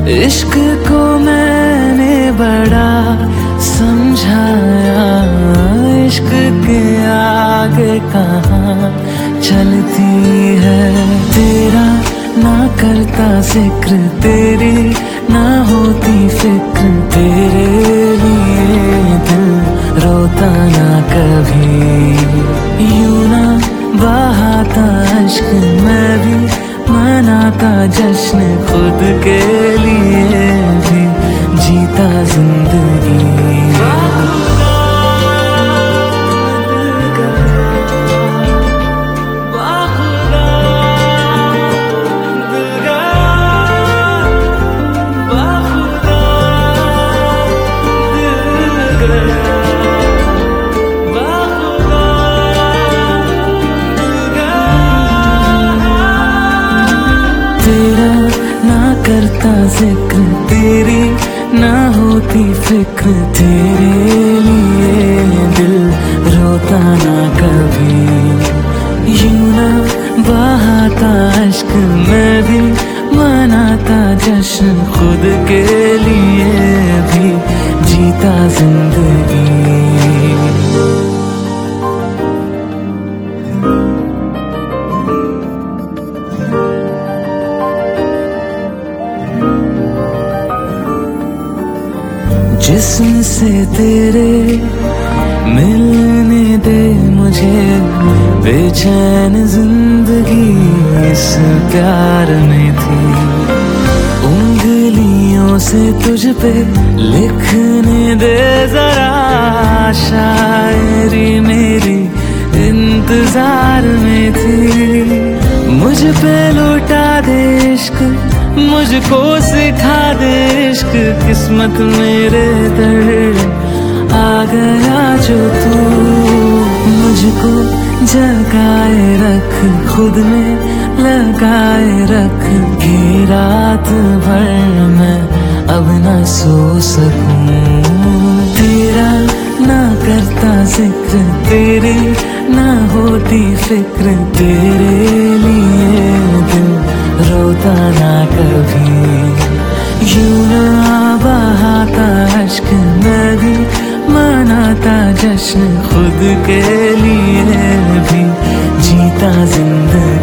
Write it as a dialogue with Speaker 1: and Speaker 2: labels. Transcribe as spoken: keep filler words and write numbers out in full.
Speaker 1: इश्क को मैंने बड़ा समझाया, इश्क के आगे कहाँ चलती है। तेरा ना करता जिक्र, तेरी ना होती फिक्र, तेरे लिए दिल रोता ना कभी। यूं ना बहाता अश्क, मैं भी मनाता जश्न, खुद के लिए भी जीता जिंदगी। तेरा ना करता जिक्र, तेरी ना होती फिक्र, तेरे लिए दिल रोता ना कभी। यूं ना बहाता अश्क, मैं भी मनाता जश्न, खुद के लिए भी जीता जिंदगी। जिस्म से तेरे मिलने दे मुझे, बेचैन जिंदगी इस प्यार में थी। उंगलियों से तुझ पे लिखने दे जरा, शायरी मेरी इंतजार में थी। मुझ पे लौटा दे इश्क, मुझको सिखा दे इश्क, किस्मत मेरे दर आ गया जो तू। मुझको जगाए रख, खुद में लगाए रख, कि रात भर मैं अब न सो सकूं। तेरा ना करता जिक्र, तेरी ना होती फिक्र, तेरे लिए दिल रोता ना कभी। यूं ना बहाता अश्क, मैं भी मनाता जश्न, खुद के लिए भी जीता जिंदगी।